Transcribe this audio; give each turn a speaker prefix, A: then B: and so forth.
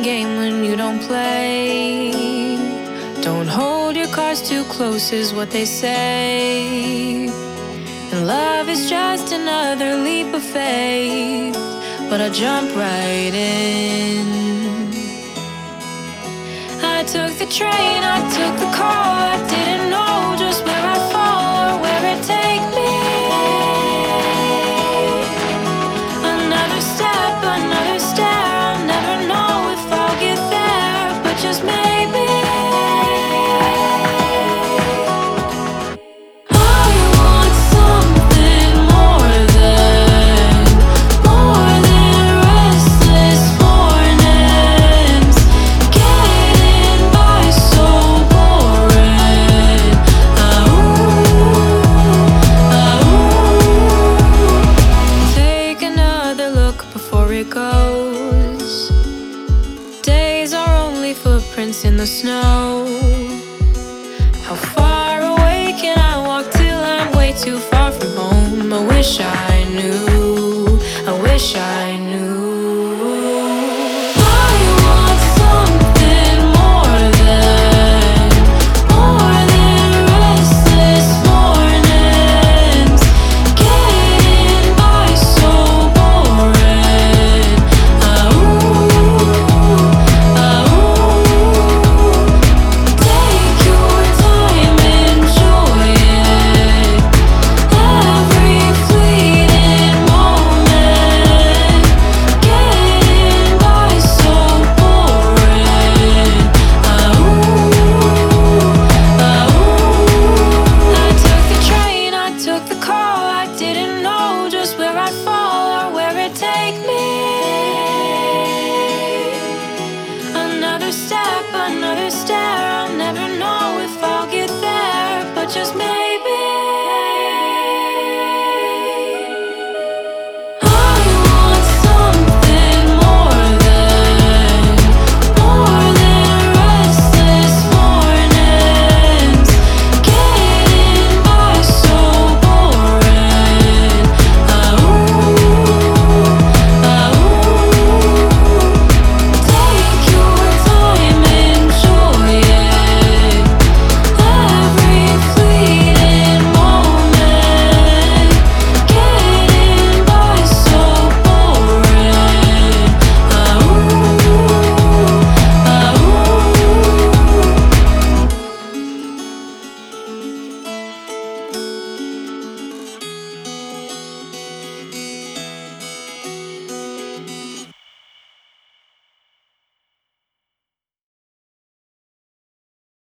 A: game when you don't play. Don't hold your cards too close is what they say. And love is just another leap of faith, but I jump right in. I took the train, I took the car. I didn't know just where I'd fall or where it'd take me. Another step, another stare. I'll never know if I'll get there, but just maybe. I want something more than restless mornings. Getting by so boring. Take another look before it goes. Days are only footprints in the snow. How far away can I walk till I'm way too far from home? I wish I knew, I wish I knew. I want something more than restless mornings. Getting by so boring. Take your time, enjoy it. Every fleeting moment. Getting by so boring. I took the train, I took the car. I didn't know just where I'd fall or where it'd take me. Another step, another stare. I'll never know if I'll get there, but just maybe.